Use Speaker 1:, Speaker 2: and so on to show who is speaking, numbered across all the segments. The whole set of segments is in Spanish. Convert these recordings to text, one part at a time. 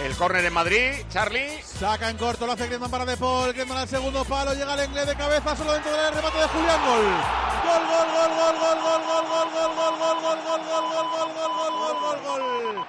Speaker 1: El córner en Madrid, Charlie.
Speaker 2: Saca en corto, lo hace Griezmann para De Paul. Griezmann al segundo palo, llega el inglés de cabeza, solo dentro del remate de Julián. Gol. Gol, gol, gol, gol, gol, gol, gol, gol, gol, gol, gol, gol, gol, gol, gol, gol, gol, gol, gol, gol.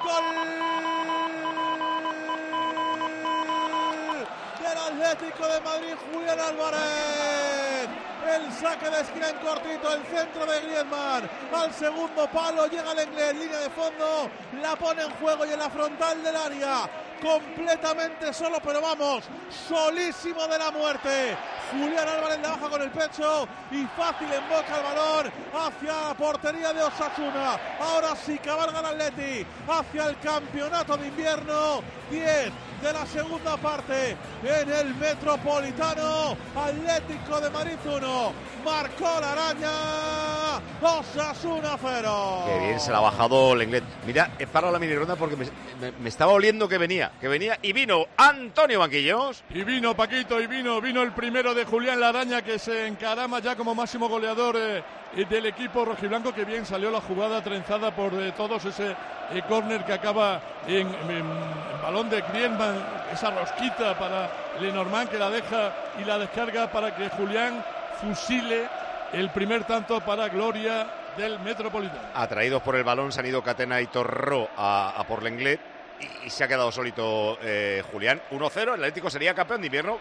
Speaker 2: Del Atlético de Madrid, Julián Álvarez. El saque de esquina en cortito, el centro de Griezmann al segundo palo, llega el inglés, línea de fondo, la pone en juego y en la frontal del área, completamente solo, pero vamos, solísimo de la muerte. Julián Álvarez la baja con el pecho y fácil emboca el balón hacia la portería de Osasuna. Ahora sí cabalga el Atleti hacia el campeonato de invierno. 10 de la segunda parte en el Metropolitano. Atlético de Madrid 1, marcó la araña, Osasuna 0.
Speaker 1: Qué bien se la ha bajado Lenglet. Mira, he parado la mini ronda porque me estaba oliendo que venía y vino Antonio Banquillos.
Speaker 3: Y vino Paquito, y vino el primero de Julián Laraña, que se encarama ya como máximo goleador del equipo rojiblanco. Que bien salió la jugada trenzada por todos, ese córner que acaba en balón de Griezmann, esa rosquita para Lenormand, que la deja y la descarga para que Julián fusile el primer tanto para gloria del Metropolitano.
Speaker 1: Atraídos por el balón se han ido Catena y Torró a por Lenglet y se ha quedado solito Julián. 1-0, el Atlético sería campeón de invierno.